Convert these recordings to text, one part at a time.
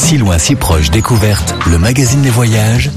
Si loin, si proche, découverte, le magazine des voyages.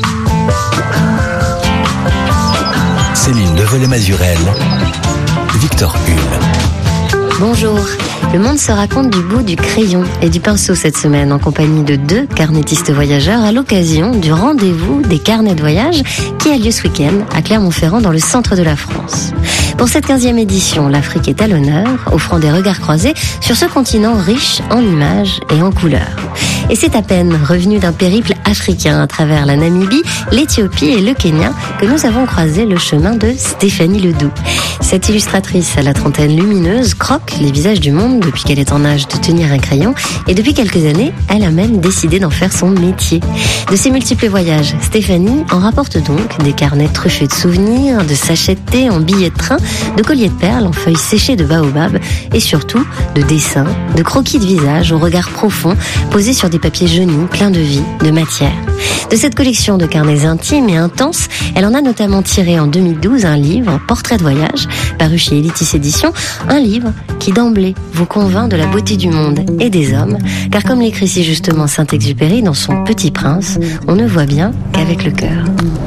Céline Develay-Mazurel, Victor Hull. Bonjour. Le monde se raconte du bout du crayon et du pinceau cette semaine en compagnie de 2 carnétistes voyageurs à l'occasion du rendez-vous des carnets de voyage qui a lieu ce week-end à Clermont-Ferrand dans le centre de la France. Pour cette 15e édition, l'Afrique est à l'honneur, offrant des regards croisés sur ce continent riche en images et en couleurs. Et c'est à peine revenu d'un périple africain à travers la Namibie, l'Éthiopie et le Kenya que nous avons croisé le chemin de Stéphanie Ledoux. Cette illustratrice à la trentaine lumineuse croque les visages du monde depuis qu'elle est en âge de tenir un crayon et depuis quelques années, elle a même décidé d'en faire son métier. De ses multiples voyages, Stéphanie en rapporte donc des carnets truffés de souvenirs, de sachets de thé en billets de train, de colliers de perles en feuilles séchées de baobab et surtout de dessins, de croquis de visage au regard profond posés sur des papiers jaunis, pleins de vie, de matière. De cette collection de carnets intimes et intenses, elle en a notamment tiré en 2012 un livre, Portrait de voyage, paru chez Elitis Éditions, un livre qui d'emblée vous convainc de la beauté du monde et des hommes, car comme l'écrit si justement Saint-Exupéry dans son Petit Prince, on ne voit bien qu'avec le cœur.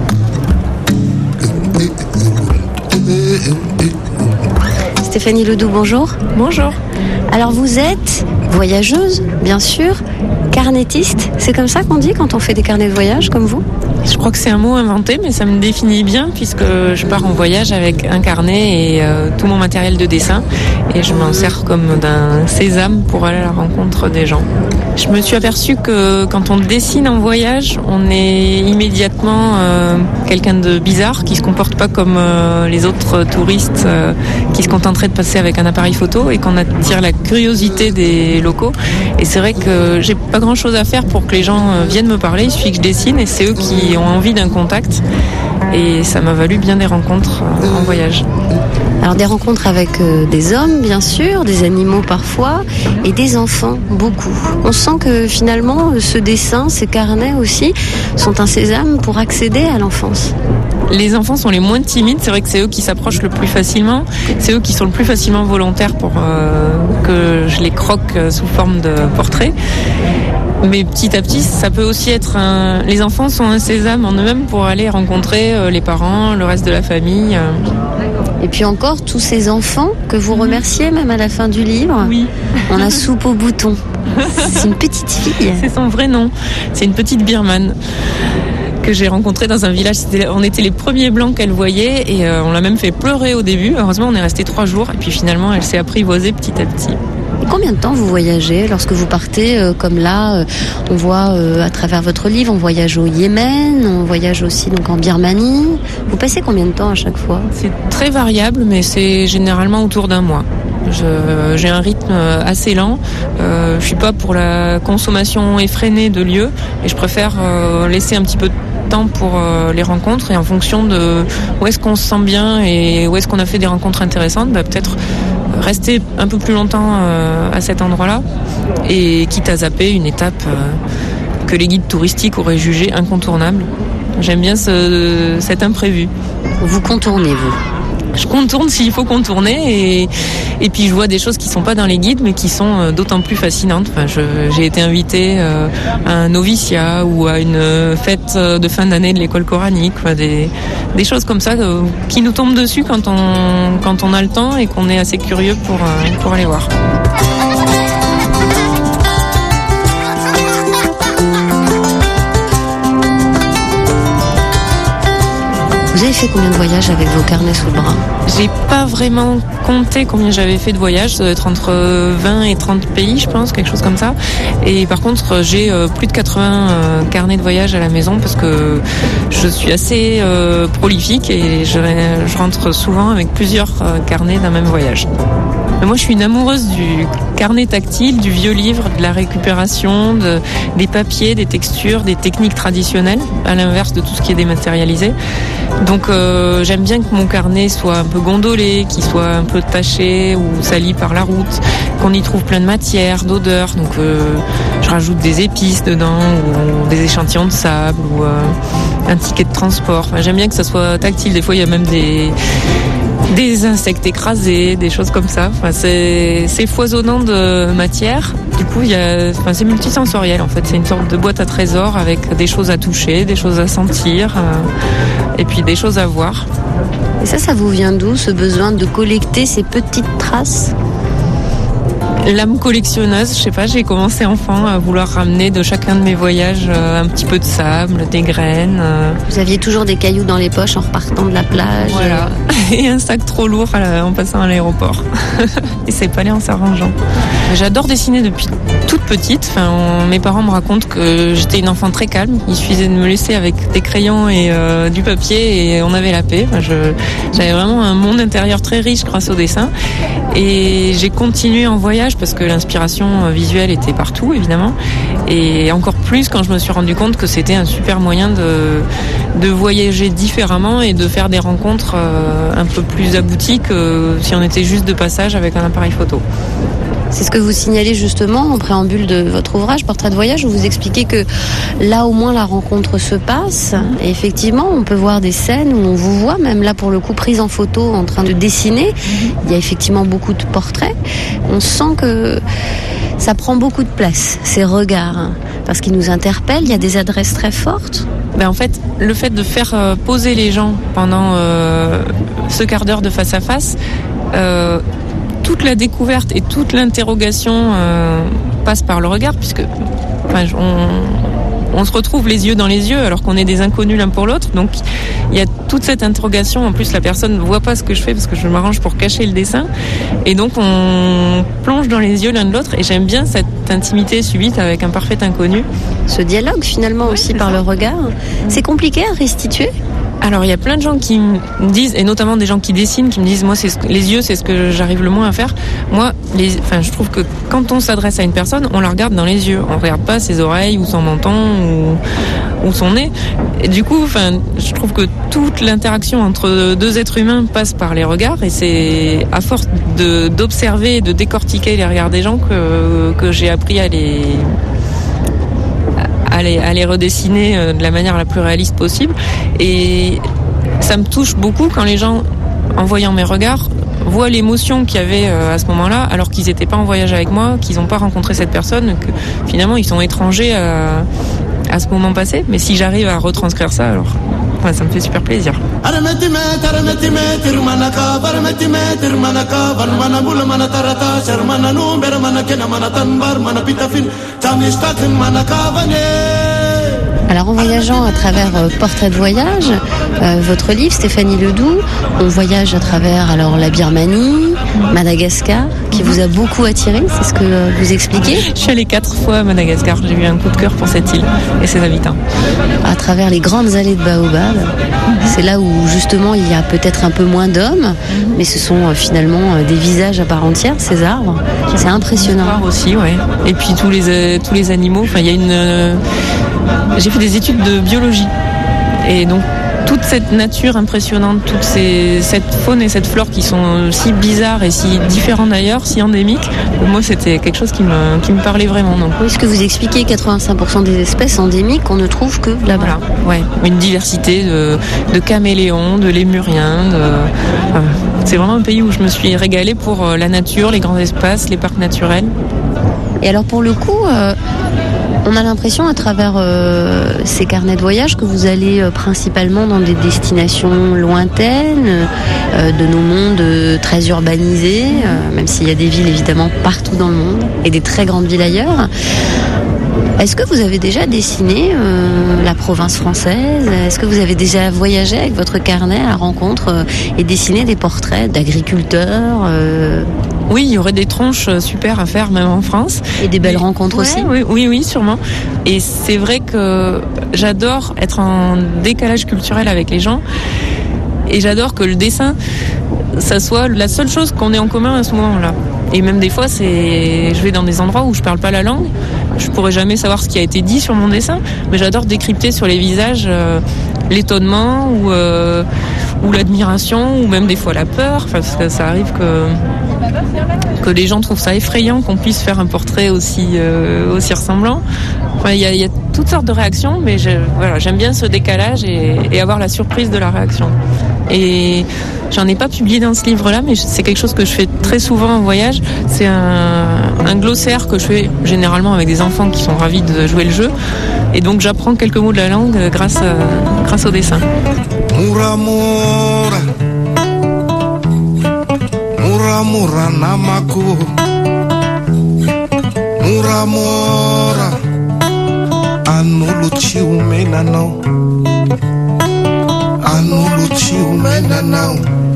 Stéphanie Ledoux, bonjour. Bonjour. Alors vous êtes voyageuse, bien sûr, carnétiste, c'est comme ça qu'on dit quand on fait des carnets de voyage comme vous ? Je crois que c'est un mot inventé, mais ça me définit bien puisque je pars en voyage avec un carnet et tout mon matériel de dessin et je m'en sers comme d'un sésame pour aller à la rencontre des gens. Je me suis aperçue que quand on dessine en voyage, on est immédiatement quelqu'un de bizarre qui se comporte pas comme les autres touristes qui se contenteraient de passer avec un appareil photo et qu'on attire la curiosité des locaux. Et c'est vrai que j'ai pas grand chose à faire pour que les gens viennent me parler, il suffit que je dessine et c'est eux qui ont envie d'un contact et ça m'a valu bien des rencontres en voyage. Alors des rencontres avec des hommes bien sûr, des animaux parfois et des enfants beaucoup. On sent que finalement ce dessin, ces carnets aussi sont un sésame pour accéder à l'enfance. Les enfants sont les moins timides, c'est vrai que c'est eux qui s'approchent le plus facilement, c'est eux qui sont le plus facilement volontaires pour que je les croque sous forme de portrait. Mais petit à petit, ça peut aussi être les enfants sont un sésame en eux-mêmes pour aller rencontrer les parents, le reste de la famille. Et puis encore, tous ces enfants que vous remerciez même à la fin du livre. Oui. On a Soupe au bouton. C'est une petite fille. C'est son vrai nom. C'est une petite birmane que j'ai rencontrée dans un village. On était les premiers blancs qu'elle voyait et on l'a même fait pleurer au début. Heureusement, on est resté 3 jours et puis finalement, elle s'est apprivoisée petit à petit. Et combien de temps vous voyagez lorsque vous partez comme là on voit à travers votre livre, on voyage au Yémen, on voyage aussi donc en Birmanie. Vous passez combien de temps à chaque fois ? C'est très variable, mais c'est généralement autour d'un mois. J'ai un rythme assez lent. Je suis pas pour la consommation effrénée de lieux et je préfère laisser un petit peu de temps pour les rencontres et en fonction de où est-ce qu'on se sent bien et où est-ce qu'on a fait des rencontres intéressantes, peut-être rester un peu plus longtemps à cet endroit-là et quitte à zapper une étape que les guides touristiques auraient jugée incontournable. J'aime bien cet imprévu. Vous contournez, vous ? Je contourne s'il faut contourner et puis je vois des choses qui sont pas dans les guides mais qui sont d'autant plus fascinantes. Enfin, j'ai été invitée à un noviciat ou à une fête de fin d'année de l'école coranique. Enfin, des choses comme ça qui nous tombent dessus quand on a le temps et qu'on est assez curieux pour aller voir. Vous avez fait combien de voyages avec vos carnets sous le bras ? J'ai pas vraiment compté combien j'avais fait de voyages, ça doit être entre 20 et 30 pays, je pense, quelque chose comme ça. Et par contre, j'ai plus de 80 carnets de voyage à la maison parce que je suis assez prolifique et je rentre souvent avec plusieurs carnets d'un même voyage. Mais moi, je suis une amoureuse du carnet tactile, du vieux livre, de la récupération, des papiers, des textures, des techniques traditionnelles, à l'inverse de tout ce qui est dématérialisé. Donc j'aime bien que mon carnet soit un peu gondolé, qu'il soit un peu taché ou sali par la route, qu'on y trouve plein de matières, d'odeurs. Donc je rajoute des épices dedans ou des échantillons de sable ou un ticket de transport. Enfin, j'aime bien que ça soit tactile. Des fois, il y a même des insectes écrasés, des choses comme ça. Enfin, c'est foisonnant de matière. Du coup, c'est multisensoriel en fait. C'est une sorte de boîte à trésors avec des choses à toucher, des choses à sentir, et puis des choses à voir. Et ça vous vient d'où, ce besoin de collecter ces petites traces ? L'âme collectionneuse, je sais pas, j'ai commencé enfant à vouloir ramener de chacun de mes voyages un petit peu de sable, des graines. Vous aviez toujours des cailloux dans les poches en repartant de la plage. Voilà, et un sac trop lourd en passant à l'aéroport. Et c'est pas allé en s'arrangeant. J'adore dessiner depuis toute petite. Enfin, mes parents me racontent que j'étais une enfant très calme. Il suffisait de me laisser avec des crayons et du papier et on avait la paix. Enfin, j'avais vraiment un monde intérieur très riche grâce au dessin. Et j'ai continué en voyage parce que l'inspiration visuelle était partout, évidemment. Et encore plus quand je me suis rendu compte que c'était un super moyen de voyager différemment et de faire des rencontres un peu plus abouties que si on était juste de passage avec un appareil photo. C'est ce que vous signalez justement en préambule de votre ouvrage Portrait de voyage, où vous expliquez que là au moins la rencontre se passe. Et effectivement, on peut voir des scènes où on vous voit, même là pour le coup prise en photo en train de dessiner. Il y a effectivement beaucoup de portraits. On sent que ça prend beaucoup de place, ces regards, parce qu'ils nous interpellent. Il y a des adresses très fortes. En fait, le fait de faire poser les gens pendant ce quart d'heure de face à face, toute la découverte et toute l'interrogation passe par le regard, puisque on se retrouve les yeux dans les yeux alors qu'on est des inconnus l'un pour l'autre. Donc il y a toute cette interrogation. En plus, la personne ne voit pas ce que je fais parce que je m'arrange pour cacher le dessin. Et donc on plonge dans les yeux l'un de l'autre. Et j'aime bien cette intimité subite avec un parfait inconnu. Ce dialogue finalement aussi par le regard. C'est compliqué à restituer ? Alors il y a plein de gens qui me disent, et notamment des gens qui dessinent, qui me disent moi les yeux c'est ce que j'arrive le moins à faire. Moi, je trouve que quand on s'adresse à une personne, on la regarde dans les yeux. On regarde pas ses oreilles ou son menton ou son nez. Et du coup, je trouve que toute l'interaction entre deux êtres humains passe par les regards, et c'est à force d'observer et de décortiquer les regards des gens que j'ai appris à les redessiner de la manière la plus réaliste possible. Et ça me touche beaucoup quand les gens, en voyant mes regards, voient l'émotion qu'il y avait à ce moment-là, alors qu'ils n'étaient pas en voyage avec moi, qu'ils n'ont pas rencontré cette personne, que finalement ils sont étrangers à ce moment passé. Mais si j'arrive à retranscrire ça, alors ça me fait super plaisir. Alors en voyageant à travers Portrait de voyage, votre livre Stéphanie Ledoux, on voyage à travers la Birmanie, Madagascar, qui vous a beaucoup attiré, c'est ce que vous expliquez ? Je suis allée 4 fois à Madagascar, j'ai eu un coup de cœur pour cette île et ses habitants. À travers les grandes allées de baobab, c'est là où justement il y a peut-être un peu moins d'hommes, mais ce sont finalement des visages à part entière, ces arbres. C'est impressionnant. Aussi, ouais. Et puis tous les animaux, il y a j'ai fait des études de biologie. Et donc, toute cette nature impressionnante, cette faune et cette flore qui sont si bizarres et si différentes d'ailleurs, si endémiques, moi c'était quelque chose qui me parlait vraiment. Donc. Oui, ce que vous expliquez, 85% des espèces endémiques, on ne trouve que là-bas. Voilà, ouais. Une diversité de caméléons, de lémuriens. C'est vraiment un pays où je me suis régalée pour la nature, les grands espaces, les parcs naturels. Et alors pour le coup... on a l'impression à travers ces carnets de voyage que vous allez principalement dans des destinations lointaines, de nos mondes très urbanisés, même s'il y a des villes évidemment partout dans le monde et des très grandes villes ailleurs. Est-ce que vous avez déjà dessiné la province française ? Est-ce que vous avez déjà voyagé avec votre carnet à la rencontre et dessiné des portraits d'agriculteurs Oui, il y aurait des tronches super à faire même en France. Et des belles rencontres aussi. Oui, sûrement. Et c'est vrai que j'adore être en décalage culturel avec les gens. Et j'adore que le dessin, ça soit la seule chose qu'on ait en commun à ce moment-là. Et même des fois, je vais dans des endroits où je parle pas la langue. Je pourrais jamais savoir ce qui a été dit sur mon dessin. Mais j'adore décrypter sur les visages l'étonnement ou l'admiration ou même des fois la peur. Parce que ça arrive que les gens trouvent ça effrayant qu'on puisse faire un portrait aussi ressemblant. Il y a toutes sortes de réactions, mais j'aime bien ce décalage et avoir la surprise de la réaction. Et J'en ai pas publié dans ce livre-là, mais c'est quelque chose que je fais très souvent en voyage. C'est un glossaire que je fais généralement avec des enfants qui sont ravis de jouer le jeu. Et donc j'apprends quelques mots de la langue grâce au dessin. Mura mura, mura mura namako, mura mura, anuluchi umenanao, anuluchi umenanao.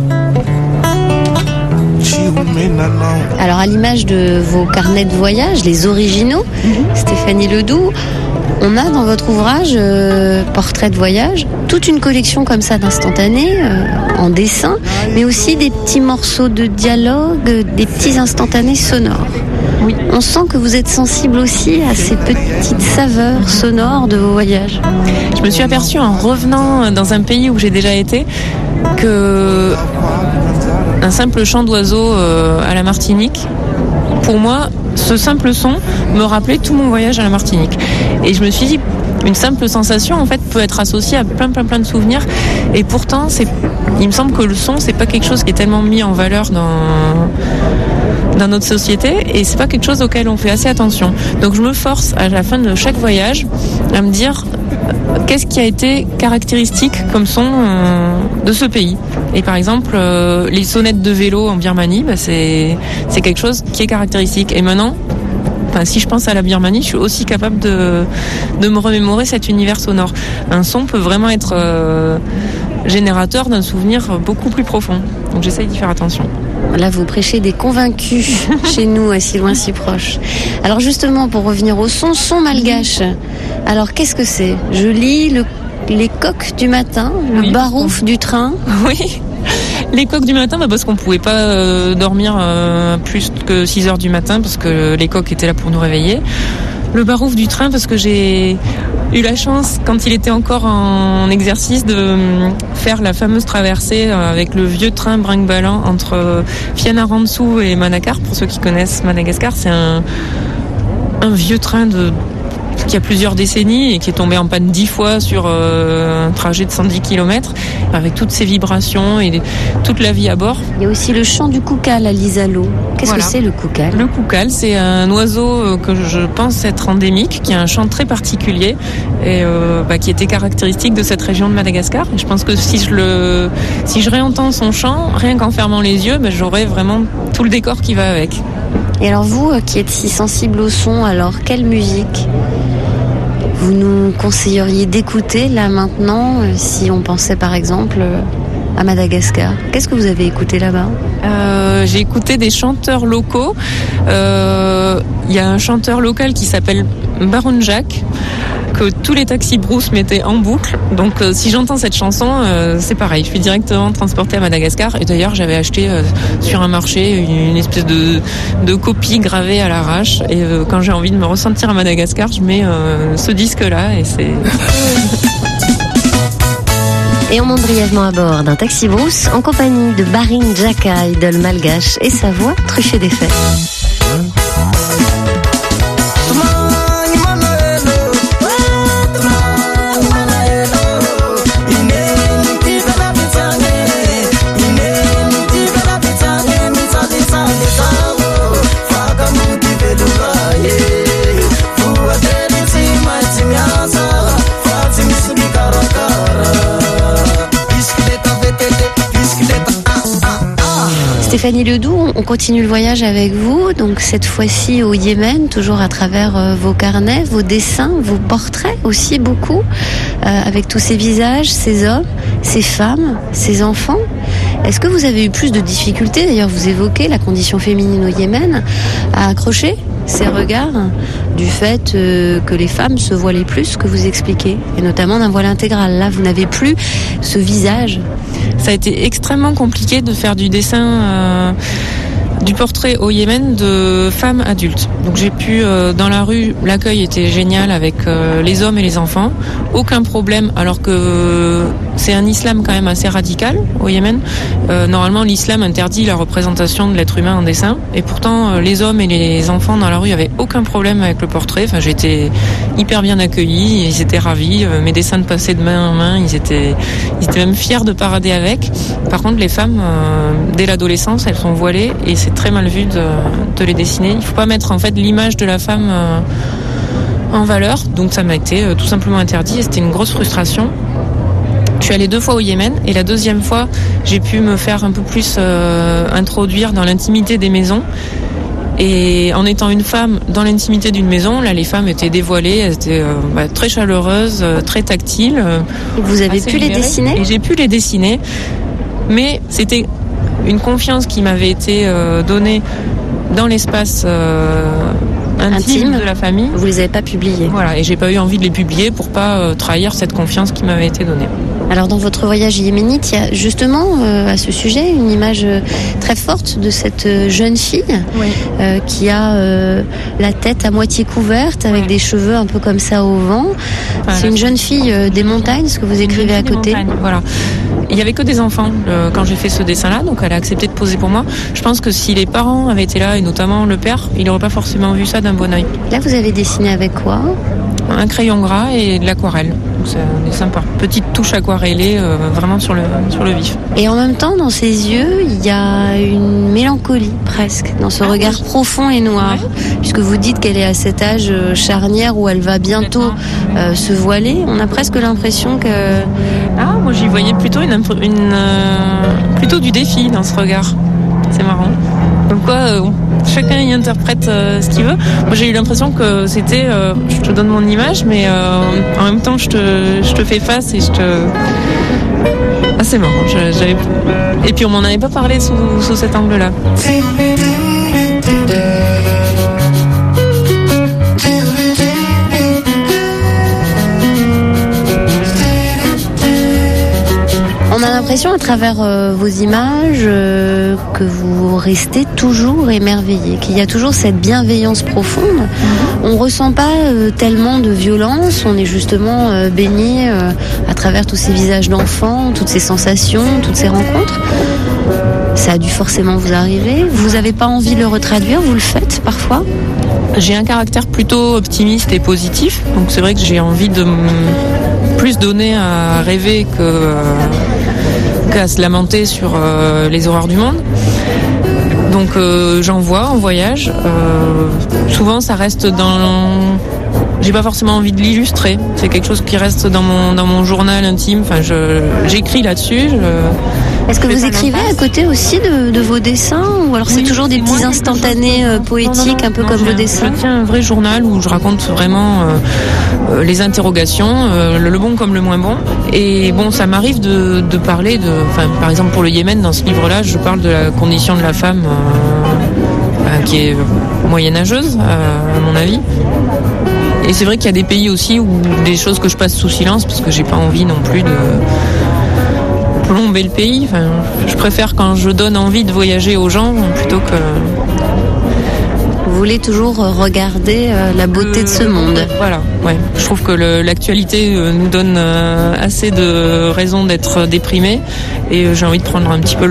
Alors à l'image de vos carnets de voyage, les originaux, Stéphanie Ledoux, on a dans votre ouvrage Portrait de voyage toute une collection comme ça d'instantanés en dessin, mais aussi des petits morceaux de dialogue, des petits instantanés sonores. Oui. On sent que vous êtes sensible aussi à ces petites saveurs sonores de vos voyages. Je me suis aperçue en revenant dans un pays où j'ai déjà été que un simple chant d'oiseau à la Martinique, pour moi, ce simple son me rappelait tout mon voyage à la Martinique. Et je me suis dit, une simple sensation, en fait, peut être associée à plein de souvenirs. Et pourtant, il me semble que le son, c'est pas quelque chose qui est tellement mis en valeur dans notre société, et c'est pas quelque chose auquel on fait assez attention. Donc je me force à la fin de chaque voyage à me dire qu'est-ce qui a été caractéristique comme son de ce pays. Et par exemple, les sonnettes de vélo en Birmanie, c'est quelque chose qui est caractéristique. Et maintenant, si je pense à la Birmanie, je suis aussi capable de me remémorer cet univers sonore. Un son peut vraiment être générateur d'un souvenir beaucoup plus profond. Donc j'essaye d'y faire attention. Là, vous prêchez des convaincus chez nous, à si loin, si proche. Alors justement, pour revenir au son malgache. Alors, qu'est-ce que c'est ? Je lis les coqs du matin, le barouf du train. Oui, les coqs du matin, parce qu'on pouvait pas dormir plus que 6 heures du matin, parce que les coqs étaient là pour nous réveiller. Le barouf du train, parce que j'ai eu la chance, quand il était encore en exercice, de faire la fameuse traversée avec le vieux train brinque-ballant entre Fianarantsoa et Manakar. Pour ceux qui connaissent Madagascar, c'est un vieux train qui a plusieurs décennies et qui est tombé en panne 10 fois sur un trajet de 110 km, avec toutes ces vibrations et toute la vie à bord. Il y a aussi le chant du koukkal à l'Isalo. Qu'est-ce que c'est le koukkal ? Le koukkal, c'est un oiseau que je pense être endémique, qui a un chant très particulier et qui était caractéristique de cette région de Madagascar. Et je pense que si je réentends son chant, rien qu'en fermant les yeux, j'aurai vraiment tout le décor qui va avec. Et alors vous, qui êtes si sensible au son, alors quelle musique vous nous conseilleriez d'écouter là maintenant, si on pensait par exemple à Madagascar ? Qu'est-ce que vous avez écouté là-bas ? J'ai écouté des chanteurs locaux. Il y a un chanteur local qui s'appelle Baron Jack, que tous les taxis brousse mettaient en boucle. Donc si j'entends cette chanson, c'est pareil, je suis directement transportée à Madagascar. Et d'ailleurs, j'avais acheté sur un marché une espèce de copie gravée à l'arrache. Et quand j'ai envie de me ressentir à Madagascar, je mets ce disque-là et c'est... Et on monte brièvement à bord d'un taxi brousse en compagnie de Barin Jaka, idole malgache, et sa voix truffée d'effets. Stéphanie Ledoux, on continue le voyage avec vous, donc cette fois-ci au Yémen, toujours à travers vos carnets, vos dessins, vos portraits aussi beaucoup, avec tous ces visages, ces hommes, ces femmes, ces enfants. Est-ce que vous avez eu plus de difficultés, d'ailleurs vous évoquez la condition féminine au Yémen, à accrocher ces regards du fait que les femmes se voilaient plus que vous expliquez, et notamment d'un voile intégral. Là, vous n'avez plus ce visage. Ça a été extrêmement compliqué de faire du dessin du portrait au Yémen de femmes adultes. Donc j'ai pu, dans la rue, l'accueil était génial avec les hommes et les enfants. Aucun problème, alors que c'est un islam quand même assez radical au Yémen. Normalement, l'islam interdit la représentation de l'être humain en dessin. Et pourtant, les hommes et les enfants dans la rue avaient aucun problème avec le portrait. Enfin, j'étais hyper bien accueillie, ils étaient ravis. Mes dessins passaient de main en main, ils étaient même fiers de parader avec. Par contre, les femmes, dès l'adolescence, elles sont voilées et c'est très mal vu de les dessiner. Il faut pas mettre en fait l'image de la femme en valeur. Donc ça m'a été tout simplement interdit et c'était une grosse frustration. Je suis allée 2 fois au Yémen et la 2e fois, j'ai pu me faire un peu plus introduire dans l'intimité des maisons. Et en étant une femme dans l'intimité d'une maison, là les femmes étaient dévoilées, elles étaient très chaleureuses, très tactiles. Vous avez pu les dessiner ? Et j'ai pu les dessiner, mais c'était une confiance qui m'avait été donnée dans l'espace intime de la famille. Vous les avez pas publiés ? Voilà, et j'ai pas eu envie de les publier pour pas trahir cette confiance qui m'avait été donnée. Alors dans votre voyage yéménite, il y a justement à ce sujet une image très forte de cette jeune fille qui a la tête à moitié couverte avec des cheveux un peu comme ça au vent. Voilà. C'est une jeune fille des montagnes, ce que vous écrivez à côté. Voilà. Il y avait que des enfants quand j'ai fait ce dessin-là, donc elle a accepté de poser pour moi. Je pense que si les parents avaient été là, et notamment le père, il n'aurait pas forcément vu ça d'un bon œil. Là, vous avez dessiné avec quoi ? Un crayon gras et de l'aquarelle. Donc c'est un dessin par petite touche aquarellée, vraiment sur le vif. Et en même temps, dans ses yeux, il y a une mélancolie presque, dans ce regard profond et noir. Ouais. Puisque vous dites qu'elle est à cet âge charnière où elle va bientôt se voiler. On a presque l'impression que... Ah, moi j'y voyais plutôt plutôt du défi dans ce regard. C'est marrant. Donc quoi, chacun y interprète ce qu'il veut. Moi j'ai eu l'impression que c'était, je te donne mon image, mais en même temps je te fais face et je te... Ah c'est marrant, et puis on m'en avait pas parlé sous cet angle-là. On a l'impression à travers vos images que vous restez toujours émerveillés, qu'il y a toujours cette bienveillance profonde. On ressent pas tellement de violence, on est justement baigné à travers tous ces visages d'enfants, toutes ces sensations, toutes ces rencontres. Ça a dû forcément vous arriver. Vous n'avez pas envie de le retraduire, vous le faites parfois ? J'ai un caractère plutôt optimiste et positif, donc c'est vrai que j'ai envie de plus donner à rêver qu'à se lamenter sur les horreurs du monde. Donc j'en vois en voyage. Souvent ça reste dans... J'ai pas forcément envie de l'illustrer. C'est quelque chose qui reste dans mon journal intime. Enfin, j'écris là-dessus. Est-ce que vous écrivez à côté aussi de vos dessins, ou alors c'est toujours des petits instantanés poétiques, un peu comme vos dessins ? Je tiens un vrai journal où je raconte vraiment les interrogations, le bon comme le moins bon. Et bon, ça m'arrive de parler par exemple pour le Yémen, dans ce livre-là, je parle de la condition de la femme qui est moyenâgeuse, à mon avis. Et c'est vrai qu'il y a des pays aussi où des choses que je passe sous silence parce que j'ai pas envie non plus de plomber le pays. Enfin, je préfère quand je donne envie de voyager aux gens plutôt que... Vous voulez toujours regarder la beauté de ce monde. Voilà, ouais. Je trouve que l'actualité nous donne assez de raisons d'être déprimés et j'ai envie de prendre un petit peu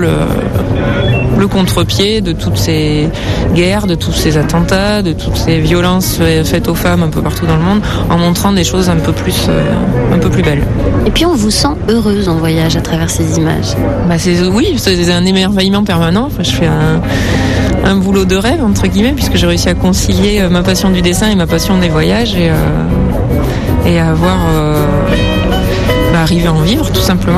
le contre-pied de toutes ces guerres, de tous ces attentats, de toutes ces violences faites aux femmes un peu partout dans le monde, en montrant des choses un peu plus belles. Et puis on vous sent heureuse en voyage à travers ces images. C'est un émerveillement permanent. Enfin, je fais un boulot de rêve entre guillemets, puisque j'ai réussi à concilier ma passion du dessin et ma passion des voyages et à avoir arrivé à en vivre tout simplement.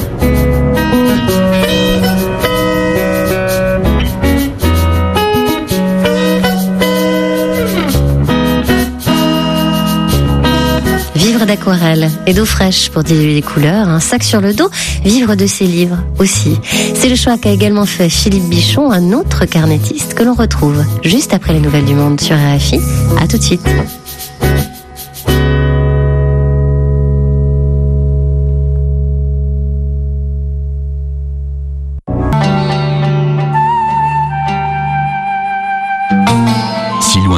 Vivre d'aquarelle et d'eau fraîche pour diluer les couleurs, un sac sur le dos, vivre de ses livres aussi. C'est le choix qu'a également fait Philippe Bichon, un autre carnettiste que l'on retrouve juste après les nouvelles du monde sur RFI. À tout de suite.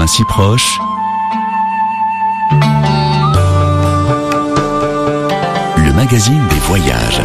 loin si proche. Le magazine des voyages.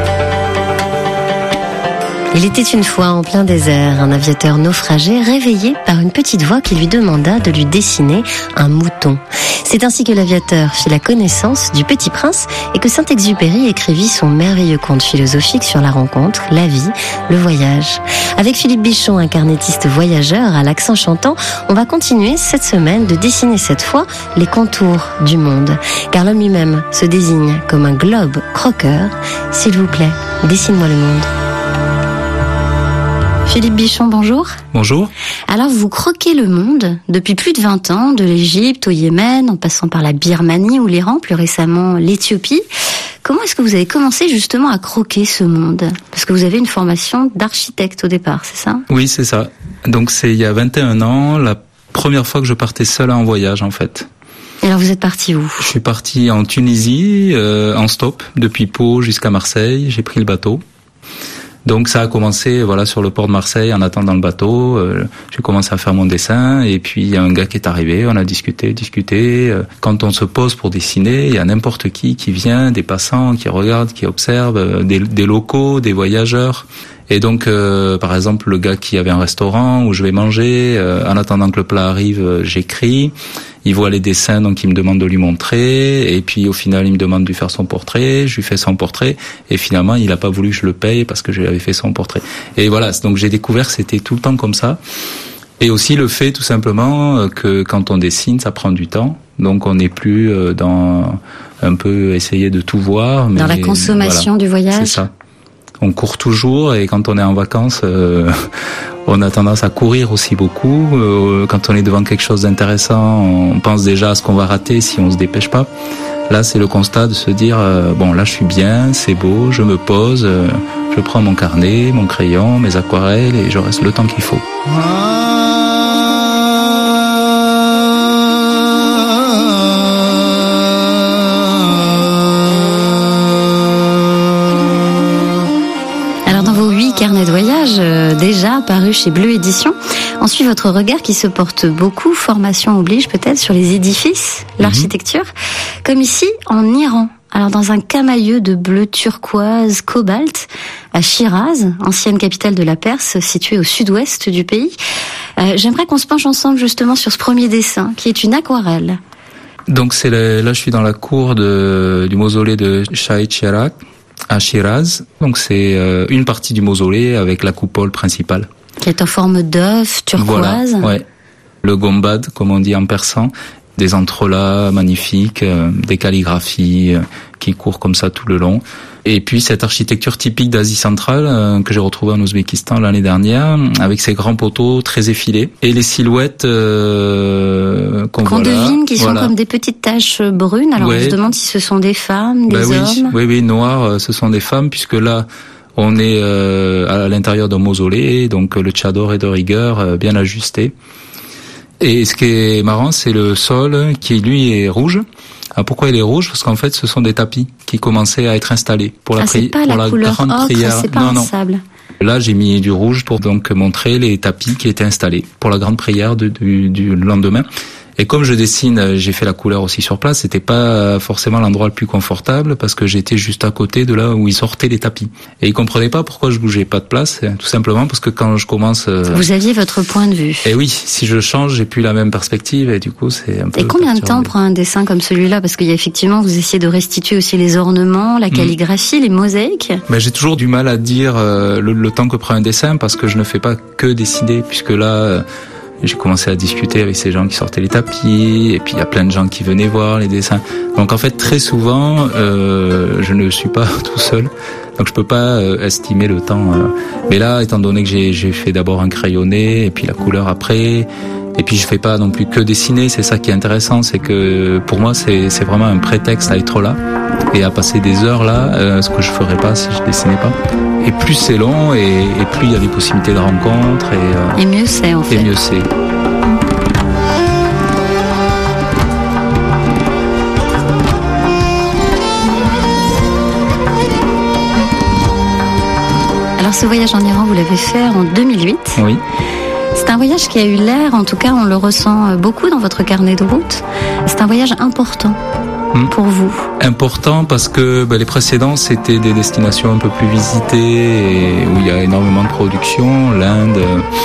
Il était une fois en plein désert, un aviateur naufragé réveillé par une petite voix qui lui demanda de lui dessiner un mouton. C'est ainsi que l'aviateur fit la connaissance du Petit Prince et que Saint-Exupéry écrivit son merveilleux conte philosophique sur la rencontre, la vie, le voyage. Avec Philippe Bichon, un carnétiste voyageur à l'accent chantant, on va continuer cette semaine de dessiner cette fois les contours du monde. Car l'homme lui-même se désigne comme un globe croqueur. S'il vous plaît, dessine-moi le monde. Philippe Bichon, bonjour. Bonjour. Alors, vous croquez le monde depuis plus de 20 ans, de l'Égypte au Yémen, en passant par la Birmanie ou l'Iran, plus récemment l'Éthiopie. Comment est-ce que vous avez commencé justement à croquer ce monde ? Parce que vous avez une formation d'architecte au départ, c'est ça ? Oui, c'est ça. Donc c'est il y a 21 ans, la première fois que je partais seul en voyage en fait. Et alors vous êtes parti où ? Je suis parti en Tunisie, en stop, depuis Pau jusqu'à Marseille, j'ai pris le bateau. Donc ça a commencé sur le port de Marseille en attendant le bateau. J'ai commencé à faire mon dessin et puis il y a un gars qui est arrivé, on a discuté. Quand on se pose pour dessiner, il y a n'importe qui vient, des passants qui regardent, qui observent, des locaux, des voyageurs. Et donc par exemple le gars qui avait un restaurant où je vais manger, en attendant que le plat arrive, j'écris. Il voit les dessins, donc il me demande de lui montrer. Et puis au final, il me demande de lui faire son portrait. Je lui fais son portrait. Et finalement, il n'a pas voulu que je le paye parce que je lui avais fait son portrait. Et voilà, donc j'ai découvert que c'était tout le temps comme ça. Et aussi le fait tout simplement que quand on dessine, ça prend du temps. Donc on n'est plus dans un peu essayer de tout voir. Mais dans la consommation du voyage. C'est ça. On court toujours et quand on est en vacances, on a tendance à courir aussi beaucoup. Quand on est devant quelque chose d'intéressant, on pense déjà à ce qu'on va rater si on se dépêche pas. Là, c'est le constat de se dire là, je suis bien, c'est beau, je me pose, je prends mon carnet, mon crayon, mes aquarelles et je reste le temps qu'il faut. Carnet de voyage, déjà paru chez Bleu Édition. On suit votre regard qui se porte beaucoup, formation oblige peut-être, sur les édifices, l'architecture, comme ici en Iran. Alors dans un camailleux de bleu turquoise cobalt à Shiraz, ancienne capitale de la Perse, située au sud-ouest du pays. J'aimerais qu'on se penche ensemble justement sur ce premier dessin, qui est une aquarelle. Donc là je suis dans la cour du mausolée de Shahid Chirag à Shiraz. Donc c'est une partie du mausolée avec la coupole principale. Qui est en forme d'œuf turquoise. Voilà, ouais. Le gombad, comme on dit en persan. Des entrelacs magnifiques, des calligraphies qui courent comme ça tout le long. Et puis cette architecture typique d'Asie centrale que j'ai retrouvée en Ouzbékistan l'année dernière, avec ces grands poteaux très effilés. Et les silhouettes qu'on devine qui sont comme des petites taches brunes. Alors on se demande si ce sont des femmes, des hommes. Oui, noirs, ce sont des femmes, puisque là, on est à l'intérieur d'un mausolée, donc le tchador est de rigueur, bien ajusté. Et ce qui est marrant, c'est le sol qui, lui, est rouge. Alors pourquoi il est rouge ? Parce qu'en fait, ce sont des tapis qui commençaient à être installés pour la c'est pas la couleur ocre, c'est pas un sable. Là, j'ai mis du rouge pour donc montrer les tapis qui étaient installés pour la grande prière du lendemain. Et comme je dessine, j'ai fait la couleur aussi sur place, c'était pas forcément l'endroit le plus confortable parce que j'étais juste à côté de là où ils sortaient les tapis. Et ils comprenaient pas pourquoi je bougeais pas de place, tout simplement parce que quand je commence... Vous aviez votre point de vue. Et oui, si je change, j'ai plus la même perspective et du coup c'est un peu... Et combien de temps prend un dessin comme celui-là ? Parce qu'il y a effectivement, vous essayez de restituer aussi les ornements, la calligraphie, les mosaïques. Mais j'ai toujours du mal à dire le temps que prend un dessin parce que je ne fais pas que dessiner, puisque là... J'ai commencé à discuter avec ces gens qui sortaient les tapis, et puis il y a plein de gens qui venaient voir les dessins. Donc en fait, très souvent, je ne suis pas tout seul, donc je peux pas estimer le temps. Mais là, étant donné que j'ai fait d'abord un crayonné, et puis la couleur après, et puis je fais pas non plus que dessiner, c'est ça qui est intéressant, c'est que pour moi, c'est vraiment un prétexte à être là, et à passer des heures là, ce que je ferais pas si je dessinais pas. Et plus c'est long, et plus il y a des possibilités de rencontres. Et mieux c'est en fait. Et mieux c'est. Alors ce voyage en Iran, vous l'avez fait en 2008. Oui. C'est un voyage qui a eu l'air, en tout cas on le ressent beaucoup dans votre carnet de route, c'est un voyage important pour vous. Important parce que les précédents c'était des destinations un peu plus visitées et où il y a énormément de production, l'Inde.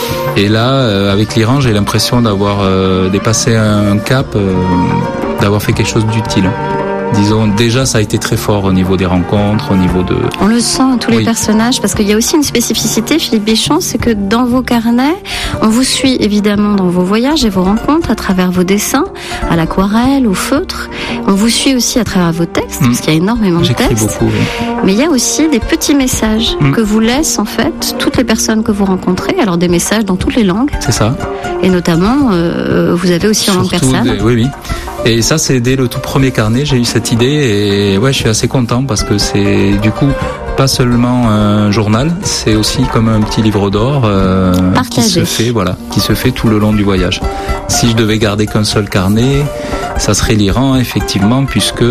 Et là, avec l'Iran, j'ai l'impression d'avoir dépassé un cap, d'avoir fait quelque chose d'utile. Disons, déjà, ça a été très fort au niveau des rencontres, au niveau de... On le sent, tous les personnages, parce qu'il y a aussi une spécificité, Philippe Bichon, c'est que dans vos carnets, on vous suit évidemment dans vos voyages et vos rencontres à travers vos dessins, à l'aquarelle, au feutre. On vous suit aussi à travers vos textes, parce qu'il y a énormément de textes. J'écris beaucoup, oui. Mais il y a aussi des petits messages que vous laissent, en fait, toutes les personnes que vous rencontrez. Alors, des messages dans toutes les langues. C'est ça. Et notamment, vous avez aussi en langue persane. Oui. Et ça, c'est dès le tout premier carnet, j'ai eu cette idée et je suis assez content parce que c'est du coup pas seulement un journal, c'est aussi comme un petit livre d'or qui se fait tout le long du voyage. Si je devais garder qu'un seul carnet, ça serait l'Iran effectivement, puisque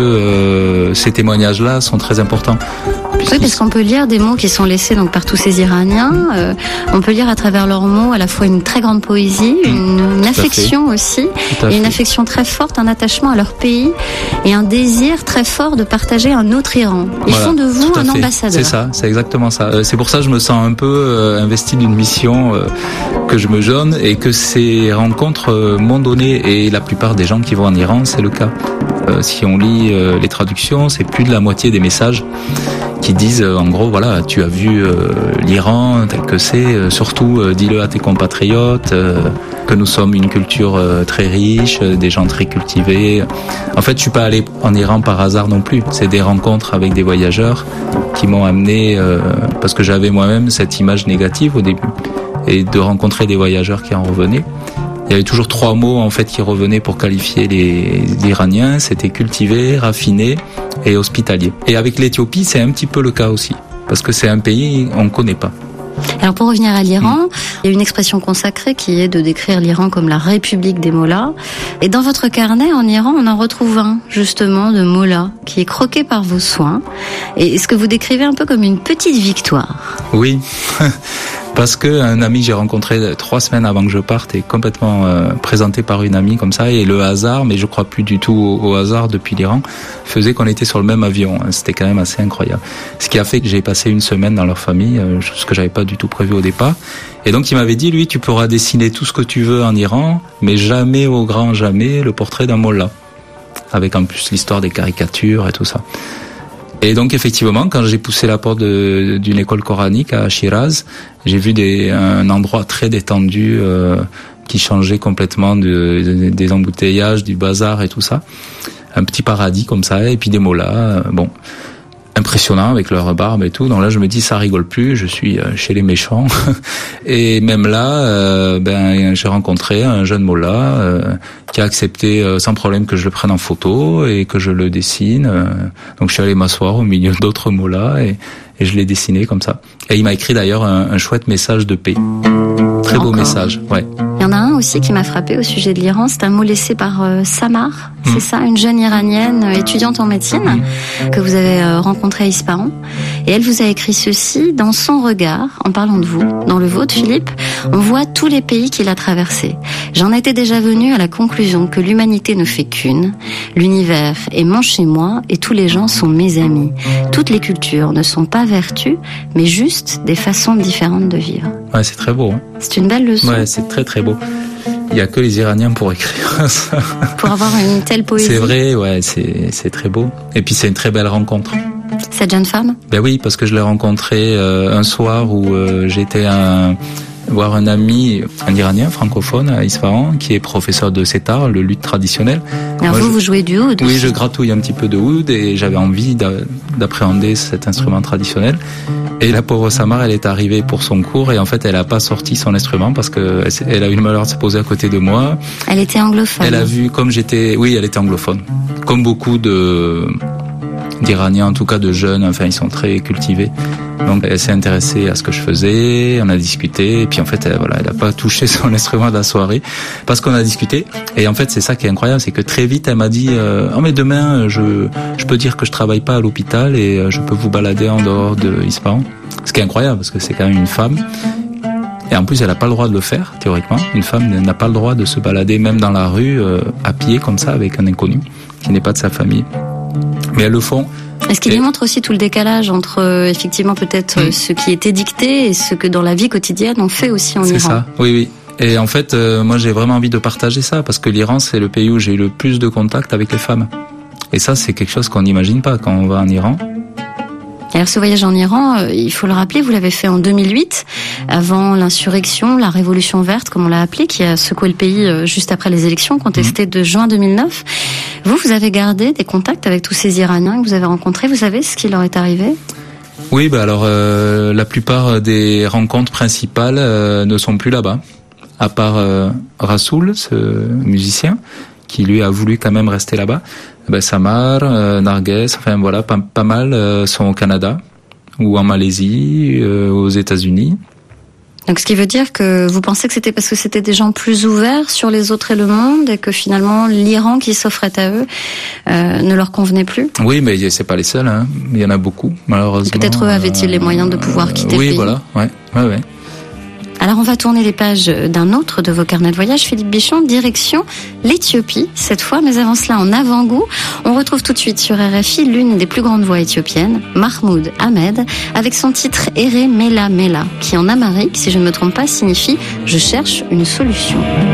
ces témoignages-là sont très importants. Oui, parce qu'on peut lire des mots qui sont laissés donc par tous ces Iraniens. On peut lire à travers leurs mots à la fois une très grande poésie, une affection aussi, et une affection très forte, un attachement à leur pays et un désir très fort de partager un autre Iran. Ils font de vous un ambassadeur. C'est ça, c'est exactement ça. C'est pour ça que je me sens un peu investi d'une mission que je me donne et que ces rencontres m'ont donné. Et la plupart des gens qui vont en Iran, c'est le cas. Si on lit les traductions, c'est plus de la moitié des messages qui disent en gros voilà, tu as vu l'Iran tel que c'est, surtout dis-le à tes compatriotes que nous sommes une culture très riche, des gens très cultivés. En fait, je suis pas allé en Iran par hasard non plus, c'est des rencontres avec des voyageurs qui m'ont amené parce que j'avais moi-même cette image négative au début et de rencontrer des voyageurs qui en revenaient. Il y avait toujours 3 mots en fait qui revenaient pour qualifier les Iraniens, c'était cultivé, raffiné et hospitalier. Et avec l'Éthiopie, c'est un petit peu le cas aussi, parce que c'est un pays qu'on ne connaît pas. Alors pour revenir à l'Iran, il y a une expression consacrée qui est de décrire l'Iran comme la République des mollahs. Et dans votre carnet en Iran, on en retrouve un justement de mollah qui est croqué par vos soins. Et ce que vous décrivez un peu comme une petite victoire. Oui. Parce que un ami que j'ai rencontré 3 semaines avant que je parte est complètement présenté par une amie comme ça, et le hasard, mais je crois plus du tout au hasard depuis l'Iran, faisait qu'on était sur le même avion. C'était quand même assez incroyable. Ce qui a fait que j'ai passé une semaine dans leur famille, ce que j'avais pas du tout prévu au départ. Et donc il m'avait dit, lui, tu pourras dessiner tout ce que tu veux en Iran, mais jamais, au grand jamais, le portrait d'un mollah. Avec en plus l'histoire des caricatures et tout ça. Et donc effectivement, quand j'ai poussé la porte d'une école coranique à Shiraz, j'ai vu un endroit très détendu qui changeait complètement des embouteillages, du bazar et tout ça. Un petit paradis comme ça, et puis des mollahs, impressionnants avec leur barbe et tout. Donc là, je me dis, ça rigole plus, je suis chez les méchants. Et même là, j'ai rencontré un jeune mollah qui a accepté sans problème que je le prenne en photo et que je le dessine. Donc je suis allé m'asseoir au milieu d'autres mollahs et je l'ai dessiné comme ça. Et il m'a écrit d'ailleurs un chouette message de paix. Très beau message, ouais. Il y en a un aussi qui m'a frappé au sujet de l'Iran, c'est un mot laissé par Samar, c'est ça, une jeune iranienne étudiante en médecine que vous avez rencontrée à Ispahan. Et elle vous a écrit ceci: dans son regard, en parlant de vous, dans le vôtre Philippe, on voit tous les pays qu'il a traversés. J'en étais déjà venue à la conclusion que l'humanité ne fait qu'une, l'univers est mon chez moi et tous les gens sont mes amis. Toutes les cultures ne sont pas vertus, mais juste des façons différentes de vivre. Ouais, c'est très beau. Hein. C'est une belle leçon. Ouais, c'est très très beau. Il n'y a que les Iraniens pour écrire ça. Pour avoir une telle poésie. C'est vrai, ouais, c'est très beau. Et puis c'est une très belle rencontre. Cette jeune femme ? Ben oui, parce que je l'ai rencontrée un soir où j'étais voir un ami, un Iranien francophone à Isfahan, qui est professeur de setar, le luth traditionnel. Alors vous jouez du oud? Oui, je gratouille un petit peu de oud et j'avais envie d'appréhender cet instrument traditionnel. Et la pauvre Samar, elle est arrivée pour son cours et en fait, elle a pas sorti son instrument parce que elle a eu le malheur de se poser à côté de moi. Elle était anglophone. Elle a vu comme oui, elle était anglophone. Comme beaucoup d'Iraniens, en tout cas de jeunes, enfin ils sont très cultivés. Donc elle s'est intéressée à ce que je faisais, on a discuté, et puis en fait elle a pas touché son instrument de la soirée parce qu'on a discuté. Et en fait c'est ça qui est incroyable, c'est que très vite elle m'a dit oh mais demain je peux dire que je travaille pas à l'hôpital et je peux vous balader en dehors de Ispahan. Ce qui est incroyable parce que c'est quand même une femme Et en plus, elle n'a pas le droit de le faire, théoriquement. Une femme n'a pas le droit de se balader, même dans la rue, à pied, comme ça, avec un inconnu, qui n'est pas de sa famille. Mais elles le font. Est-ce qu'il démontre aussi tout le décalage entre, effectivement, peut-être ce qui était dicté et ce que dans la vie quotidienne on fait aussi en Iran? C'est ça, oui. Et en fait, moi j'ai vraiment envie de partager ça, parce que l'Iran, c'est le pays où j'ai eu le plus de contact avec les femmes. Et ça, c'est quelque chose qu'on n'imagine pas quand on va en Iran. Alors ce voyage en Iran, il faut le rappeler, vous l'avez fait en 2008, avant l'insurrection, la révolution verte, comme on l'a appelé, qui a secoué le pays juste après les élections contestées de juin 2009. Vous avez gardé des contacts avec tous ces Iraniens que vous avez rencontrés. Vous savez ce qui leur est arrivé? Oui, alors la plupart des rencontres principales ne sont plus là-bas, à part Rasoul, ce musicien, qui lui a voulu quand même rester là-bas. Samar, Narges, enfin voilà, pas mal sont au Canada ou en Malaisie, aux États-Unis. Donc ce qui veut dire que vous pensez que c'était parce que c'était des gens plus ouverts sur les autres et le monde et que finalement l'Iran qui s'offrait à eux ne leur convenait plus? Oui, mais c'est pas les seuls, hein. Il y en a beaucoup, malheureusement. Peut-être eux avaient-ils les moyens de pouvoir quitter le pays? Oui, voilà, ouais. Alors on va tourner les pages d'un autre de vos carnets de voyage, Philippe Bichon, direction l'Éthiopie cette fois, mais avant cela en avant-goût, on retrouve tout de suite sur RFI l'une des plus grandes voix éthiopiennes, Mahmoud Ahmed, avec son titre Ere Mela Mela, qui en amharique, si je ne me trompe pas, signifie « Je cherche une solution ».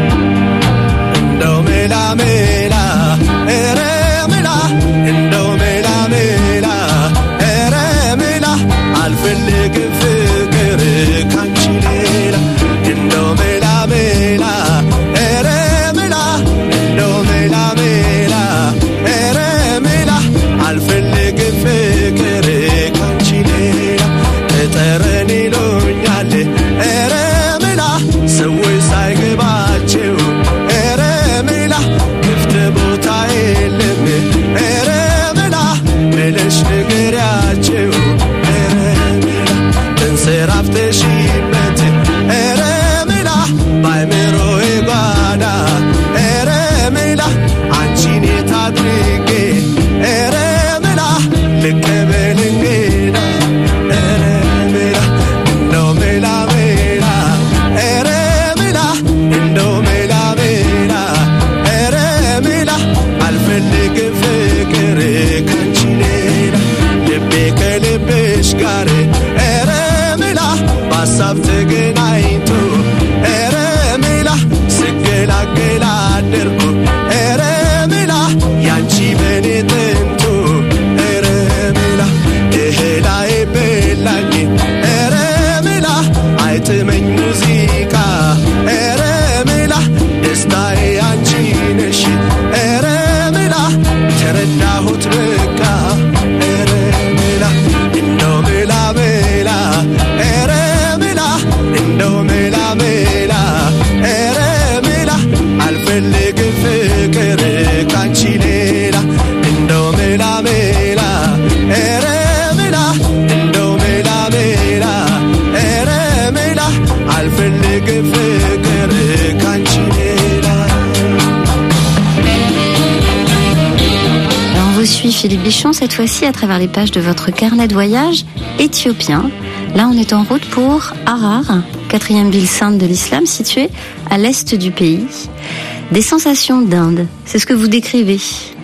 Philippe Bichon, cette fois-ci à travers les pages de votre carnet de voyage éthiopien. Là, on est en route pour Harar, 4e ville sainte de l'islam, située à l'est du pays. Des sensations d'Inde, c'est ce que vous décrivez.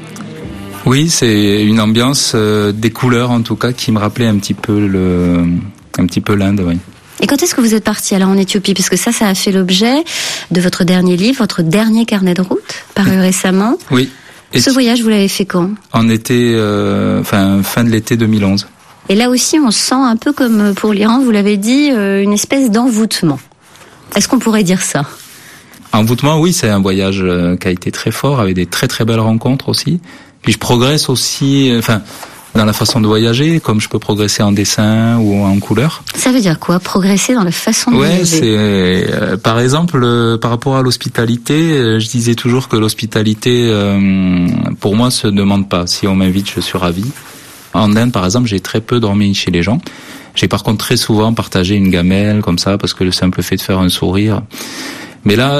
Oui, c'est une ambiance, des couleurs en tout cas, qui me rappelait un petit peu l'Inde, oui. Et quand est-ce que vous êtes parti alors en Éthiopie? Parce que ça a fait l'objet de votre dernier livre, votre dernier carnet de route, paru récemment. Oui. Et ce voyage, vous l'avez fait quand? En été, fin de l'été 2011. Et là aussi, on sent un peu comme pour l'Iran, vous l'avez dit, une espèce d'envoûtement. Est-ce qu'on pourrait dire ça? Envoûtement, oui, c'est un voyage qui a été très fort, avec des très très belles rencontres aussi. Puis je progresse aussi, dans la façon de voyager, comme je peux progresser en dessin ou en couleur. Ça veut dire quoi, progresser dans la façon de voyager? C'est par exemple par rapport à l'hospitalité, je disais toujours que l'hospitalité pour moi se demande pas. Si on m'invite, je suis ravi. En Inde, par exemple, j'ai très peu dormi chez les gens. J'ai par contre très souvent partagé une gamelle comme ça parce que le simple fait de faire un sourire. Mais là,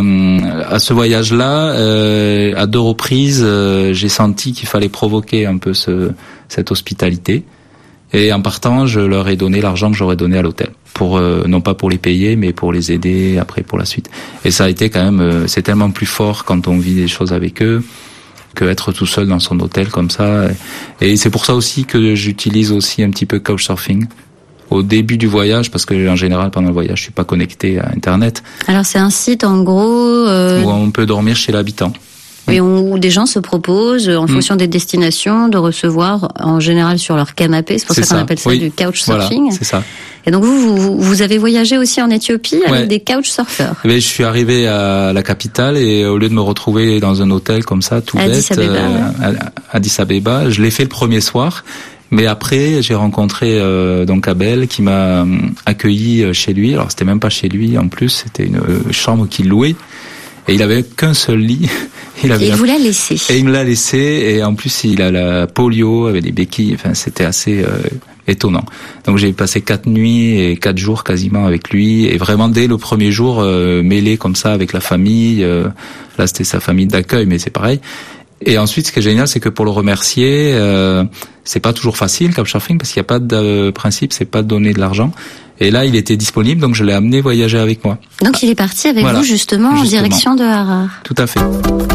à ce voyage-là, à 2 reprises, j'ai senti qu'il fallait provoquer un peu cette hospitalité. Et en partant, je leur ai donné l'argent que j'aurais donné à l'hôtel. non pas pour les payer, mais pour les aider après pour la suite. Et ça a été quand même, c'est tellement plus fort quand on vit des choses avec eux que être tout seul dans son hôtel comme ça. Et c'est pour ça aussi que j'utilise aussi un petit peu couchsurfing au début du voyage, parce que en général pendant le voyage je suis pas connecté à Internet. Alors c'est un site en gros où on peut dormir chez l'habitant. Et où des gens se proposent, en fonction des destinations, de recevoir en général sur leur canapé. C'est pour ça qu'on appelle ça du couchsurfing. Voilà, c'est ça. Et donc vous avez voyagé aussi en Éthiopie avec des couchsurfers. Je suis arrivé à la capitale et au lieu de me retrouver dans un hôtel comme ça, tout bête, à Addis Abeba, je l'ai fait le premier soir. Mais après, j'ai rencontré donc Abel qui m'a accueilli chez lui. Alors c'était même pas chez lui, en plus c'était une chambre qu'il louait. Et il avait qu'un seul lit. Il vous l'a laissé. Et il me l'a laissé. Et en plus, il a la polio avec des béquilles. Enfin, c'était assez étonnant. Donc, j'ai passé 4 nuits et 4 jours quasiment avec lui. Et vraiment, dès le premier jour, mêlé comme ça avec la famille. Là, c'était sa famille d'accueil, mais c'est pareil. Et ensuite, ce qui est génial, c'est que pour le remercier, c'est pas toujours facile, couchsurfing, parce qu'il n'y a pas de principe, c'est pas de donner de l'argent. Et là, il était disponible, donc je l'ai amené voyager avec moi. Donc il est parti avec vous justement en direction de Harar. Tout à fait.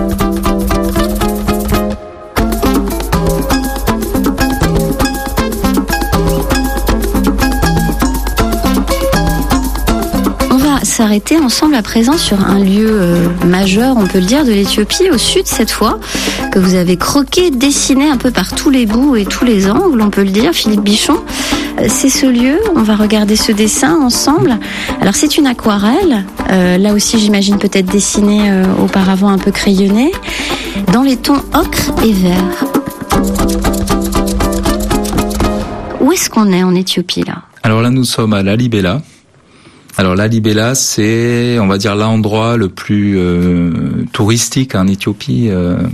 S'arrêter ensemble à présent sur un lieu majeur, on peut le dire, de l'Éthiopie, au sud cette fois, que vous avez croqué, dessiné un peu par tous les bouts et tous les angles, on peut le dire, Philippe Bichon. C'est ce lieu, on va regarder ce dessin ensemble. Alors c'est une aquarelle, là aussi j'imagine peut-être dessinée auparavant un peu crayonnée, dans les tons ocre et vert. Où est-ce qu'on est en Éthiopie là ? Alors là nous sommes à Lalibela. Alors Lalibela, c'est, on va dire, l'endroit le plus touristique en Éthiopie.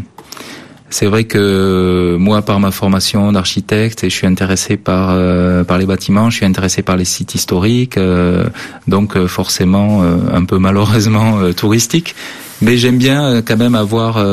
C'est vrai que moi, par ma formation d'architecte, et je suis intéressé par les bâtiments, je suis intéressé par les sites historiques, donc forcément un peu malheureusement touristique. Mais j'aime bien quand même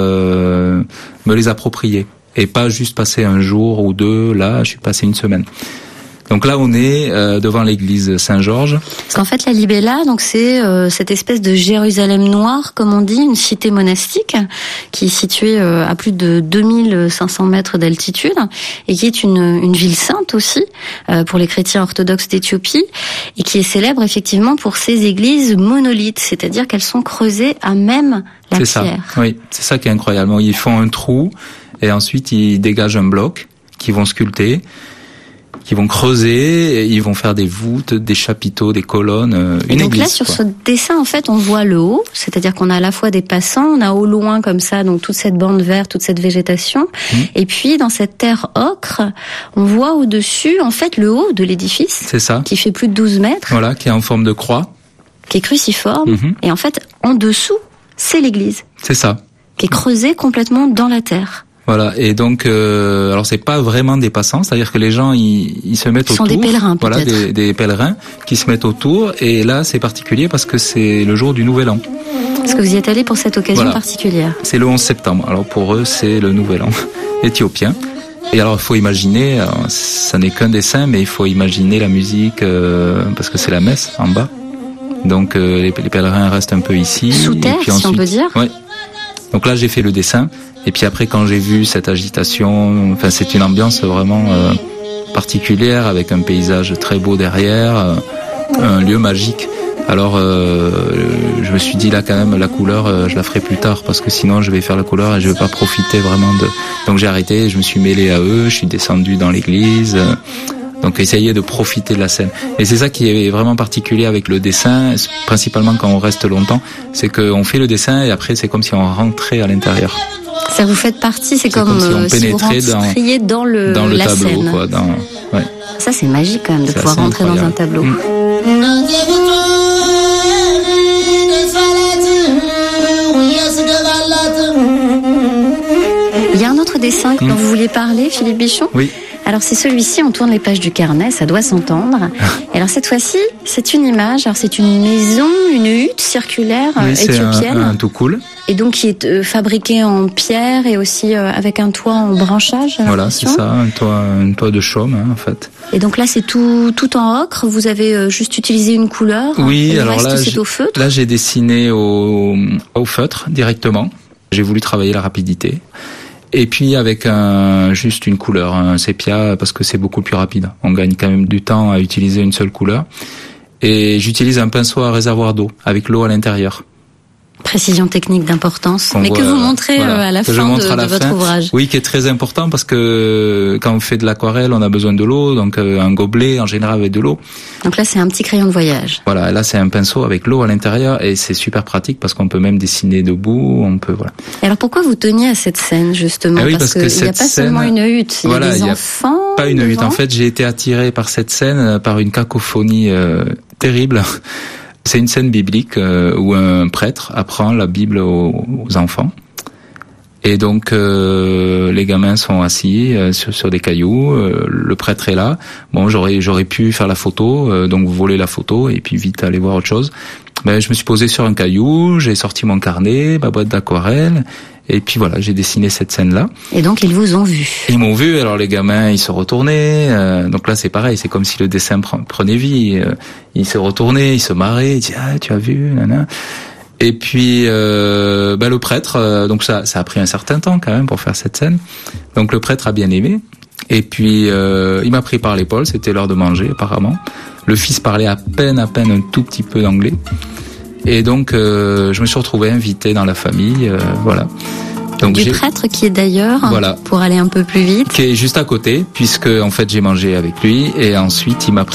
me les approprier et pas juste passer un jour ou deux. Là, je suis passé une semaine. Donc là, on est devant l'église Saint-Georges. Parce qu'en fait, Lalibela, donc c'est cette espèce de Jérusalem noire, comme on dit, une cité monastique qui est située à plus de 2500 mètres d'altitude et qui est une ville sainte aussi pour les chrétiens orthodoxes d'Éthiopie et qui est célèbre effectivement pour ses églises monolithes, c'est-à-dire qu'elles sont creusées à même la pierre. C'est ça. Oui, c'est ça qui est incroyable. Ils font un trou et ensuite ils dégagent un bloc qu'ils vont sculpter. Qui vont creuser, et ils vont faire des voûtes, des chapiteaux, des colonnes, une église. Donc là, sur ce dessin, en fait, on voit le haut, c'est-à-dire qu'on a à la fois des passants, on a au loin comme ça, donc toute cette bande verte, toute cette végétation, et puis dans cette terre ocre, on voit au-dessus, en fait, le haut de l'édifice. C'est ça. Qui fait plus de 12 mètres. Voilà, qui est en forme de croix. Qui est cruciforme, et en fait, en dessous, c'est l'église. C'est ça. Qui est creusée complètement dans la terre. Voilà, et donc alors c'est pas vraiment des passants, c'est-à-dire que les gens ils se mettent autour. Ce sont des pèlerins peut-être. Voilà, des pèlerins qui se mettent autour, et là c'est particulier parce que c'est le jour du Nouvel An. Parce que vous y êtes allé pour cette occasion particulière. C'est le 11 septembre. Alors pour eux c'est le Nouvel An éthiopien. Et alors il faut imaginer, ça n'est qu'un dessin, mais il faut imaginer la musique parce que c'est la messe en bas. Donc les pèlerins restent un peu ici. Sous terre, et puis ensuite, si on peut dire. Ouais. Donc là j'ai fait le dessin. Et puis après, quand j'ai vu cette agitation, enfin c'est une ambiance vraiment particulière avec un paysage très beau derrière, un lieu magique. Alors je me suis dit là quand même la couleur, je la ferai plus tard parce que sinon je vais faire la couleur et je vais pas profiter vraiment de. Donc j'ai arrêté, je me suis mêlé à eux, je suis descendu dans l'église. Donc essayer de profiter de la scène. Et c'est ça qui est vraiment particulier avec le dessin, principalement quand on reste longtemps, c'est qu'on fait le dessin et après c'est comme si on rentrait à l'intérieur. Ça vous fait partie, c'est comme si vous rentriez dans la tableau, scène. Quoi, ouais. Ça c'est magique quand même de pouvoir rentrer dans un tableau. Il y a un autre dessin dont vous vouliez parler, Philippe Bichon ? Oui. Alors c'est celui-ci, on tourne les pages du carnet, ça doit s'entendre. Et alors cette fois-ci, c'est une image, alors c'est une maison, une hutte circulaire éthiopienne. C'est un tout cool. Et donc qui est fabriquée en pierre et aussi avec un toit en branchage. Voilà, c'est ça, un toit de chaume en fait. Et donc là c'est tout en ocre, vous avez juste utilisé une couleur. Oui, et alors là c'est au feutre. Là j'ai dessiné au feutre directement. J'ai voulu travailler la rapidité. Et puis avec juste une couleur, un sépia, parce que c'est beaucoup plus rapide. On gagne quand même du temps à utiliser une seule couleur. Et j'utilise un pinceau à réservoir d'eau, avec l'eau à l'intérieur. Précision technique d'importance, mais que vous montrez à la fin de votre ouvrage. Oui, qui est très important parce que quand on fait de l'aquarelle, on a besoin de l'eau, donc un gobelet en général avec de l'eau. Donc là, c'est un petit crayon de voyage. Voilà, là c'est un pinceau avec l'eau à l'intérieur et c'est super pratique parce qu'on peut même dessiner debout, voilà. Et alors pourquoi vous teniez à cette scène justement? Parce que il n'y a pas seulement une hutte, il y a des enfants. Pas une hutte. En fait, j'ai été attiré par cette scène par une cacophonie terrible. C'est une scène biblique où un prêtre apprend la Bible aux enfants. Et donc les gamins sont assis sur des cailloux, le prêtre est là. Bon, j'aurais pu faire la photo, donc vous volez la photo et puis vite aller voir autre chose. Ben je me suis posé sur un caillou, j'ai sorti mon carnet, ma boîte d'aquarelle. Et puis voilà, j'ai dessiné cette scène-là. Et donc ils vous ont vu. Ils m'ont vu, alors les gamins, ils se retournaient. Donc là, c'est pareil, c'est comme si le dessin prenait vie. Ils se retournaient, ils se marraient, ils disaient « Ah, tu as vu ?» nanana. Et puis le prêtre, donc ça a pris un certain temps quand même pour faire cette scène. Donc le prêtre a bien aimé. Et puis il m'a pris par l'épaule, c'était l'heure de manger apparemment. Le fils parlait à peine un tout petit peu d'anglais. Et donc, je me suis retrouvé invité dans la famille, voilà. Donc du prêtre qui est d'ailleurs, pour aller un peu plus vite, qui est juste à côté, puisque en fait j'ai mangé avec lui et ensuite il m'a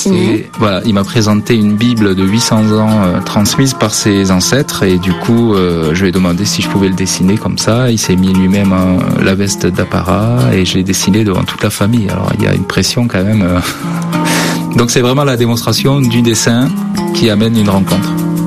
présenté une Bible de 800 ans transmise par ses ancêtres et du coup je lui ai demandé si je pouvais le dessiner comme ça. Il s'est mis lui-même la veste d'apparat et je l'ai dessiné devant toute la famille. Alors il y a une pression quand même. Donc c'est vraiment la démonstration du dessin qui amène une rencontre.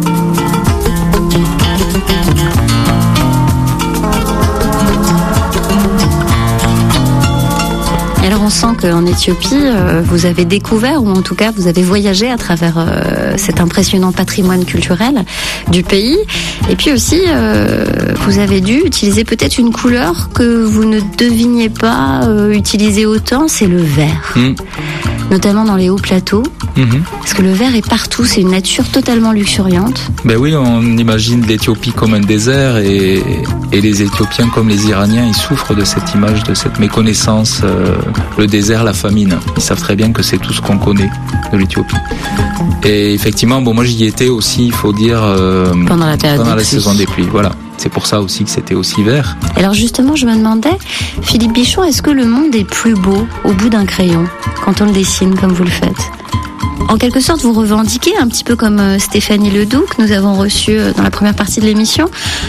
Et alors on sent qu'en Éthiopie, vous avez découvert, ou en tout cas vous avez voyagé à travers cet impressionnant patrimoine culturel du pays. Et puis aussi, vous avez dû utiliser peut-être une couleur que vous ne deviniez pas utiliser autant, c'est le vert. Notamment dans les hauts plateaux. Parce que le vert est partout, c'est une nature totalement luxuriante. Ben oui, on imagine l'Éthiopie comme un désert et les Éthiopiens comme les Iraniens, ils souffrent de cette image, de cette méconnaissance, le désert, la famine. Ils savent très bien que c'est tout ce qu'on connaît de l'Éthiopie. Et effectivement, moi j'y étais aussi, il faut dire, pendant la saison des pluies. Voilà. C'est pour ça aussi que c'était aussi vert. Alors justement, je me demandais, Philippe Bichon, est-ce que le monde est plus beau au bout d'un crayon quand on le dessine comme vous le faites? En quelque sorte, vous revendiquez, un petit peu comme Stéphanie Ledoux, que nous avons reçue dans la première partie de l'émission.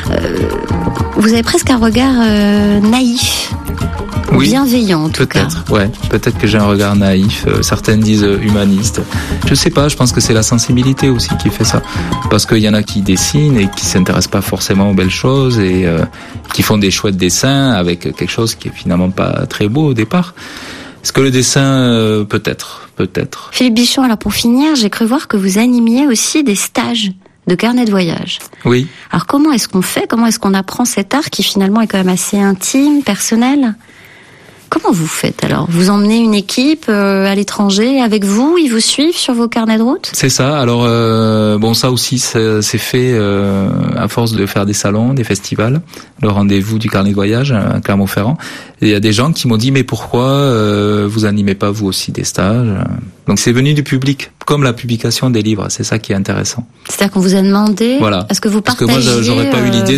Vous avez presque un regard naïf, oui, bienveillant en tout cas. Peut-être que j'ai un regard naïf. Certaines disent humaniste. Je sais pas, je pense que c'est la sensibilité aussi qui fait ça. Parce qu'il y en a qui dessinent et qui s'intéressent pas forcément aux belles choses et qui font des chouettes dessins avec quelque chose qui est finalement pas très beau au départ. Est-ce que le dessin, peut-être. Philippe Bichon, alors pour finir, j'ai cru voir que vous animiez aussi des stages de carnet de voyage. Oui. Alors comment est-ce qu'on fait? Comment est-ce qu'on apprend cet art qui finalement est quand même assez intime, personnel? Comment vous faites alors? Vous emmenez une équipe à l'étranger avec vous? Ils vous suivent sur vos carnets de route? C'est ça. Alors ça aussi c'est fait à force de faire des salons, des festivals, le rendez-vous du carnet de voyage à Clermont-Ferrand. Et il y a des gens qui m'ont dit mais pourquoi vous animez pas vous aussi des stages? Donc c'est venu du public, comme la publication des livres. C'est ça qui est intéressant. C'est-à-dire qu'on vous a demandé est-ce que vous partagiez Parce que moi j'aurais pas eu l'idée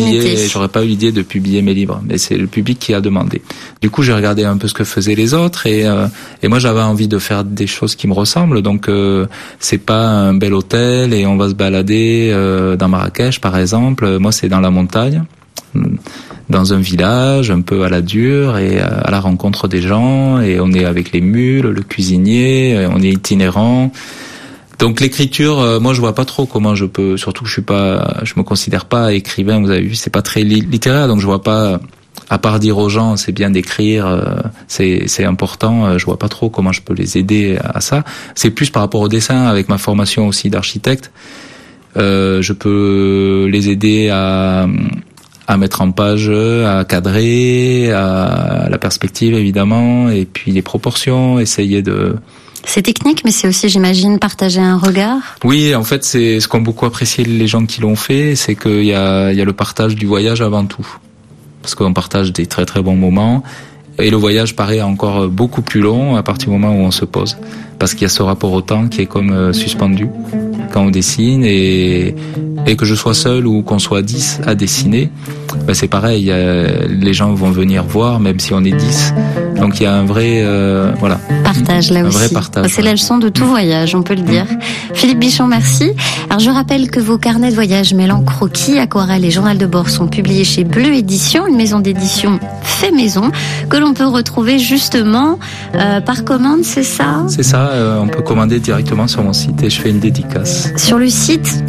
de publier mes livres, mais c'est le public qui a demandé. Du coup j'ai regardé un peu ce que faisaient les autres et moi j'avais envie de faire des choses qui me ressemblent. Donc c'est pas un bel hôtel et on va se balader dans Marrakech par exemple. Moi c'est dans la montagne, dans un village un peu à la dure et à la rencontre des gens, et on est avec les mules, le cuisinier, on est itinérant. Donc l'écriture, moi je vois pas trop comment je peux, surtout que je me considère pas écrivain, vous avez vu, c'est pas très littéraire, donc je vois pas à part dire aux gens, c'est bien d'écrire, c'est important. Je vois pas trop comment je peux les aider à ça. C'est plus par rapport au dessin, avec ma formation aussi d'architecte. Je peux les aider à mettre en page, à cadrer, à la perspective évidemment, et puis les proportions, essayer de... C'est technique, mais c'est aussi, j'imagine, partager un regard. Oui, en fait, c'est ce qu'ont beaucoup apprécié les gens qui l'ont fait, c'est qu'il y a le partage du voyage avant tout. Parce qu'on partage des très très bons moments, et le voyage paraît encore beaucoup plus long à partir du moment où on se pose. Parce qu'il y a ce rapport au temps qui est comme suspendu quand on dessine, et que je sois seul ou qu'on soit 10 à dessiner, ben c'est pareil, les gens vont venir voir même si on est 10. Donc il y a un vrai partage là aussi. Vrai partage. C'est la leçon de tout voyage, on peut le dire. Philippe Bichon, merci. Alors je rappelle que vos carnets de voyage mêlant croquis, aquarelles et journal de bord sont publiés chez Bleu Édition, une maison d'édition fait maison, que l'on peut retrouver justement par commande, c'est ça ? C'est ça, on peut commander directement sur mon site et je fais une dédicace. Sur le site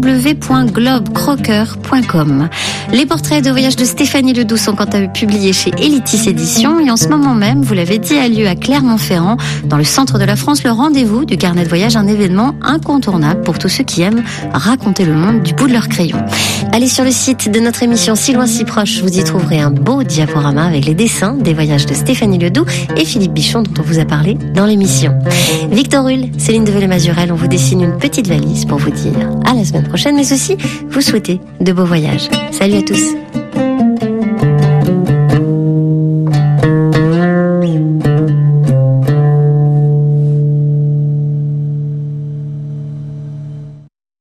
www.globecroqueur.com. Les portraits de voyage de Stéphanie Ledoux sont quant à eux publiés chez Elitis Éditions, et en ce moment même, vous l'avez dit, a lieu à Clermont-Ferrand, dans le centre de la France, le rendez-vous du carnet de voyage, un événement incontournable pour tous ceux qui aiment raconter le monde du bout de leur crayon. Allez sur le site de notre émission Si loin si proche, vous y trouverez un beau diaporama avec les dessins des voyages de Stéphanie Ledoux et Philippe Bichon dont on vous a parlé dans l'émission. Victor Rull, Céline Develay-Mazurel, on vous dessine une petite valise pour vous dire à la semaine prochaine, mais aussi vous souhaiter de beaux voyages. Salut à tous.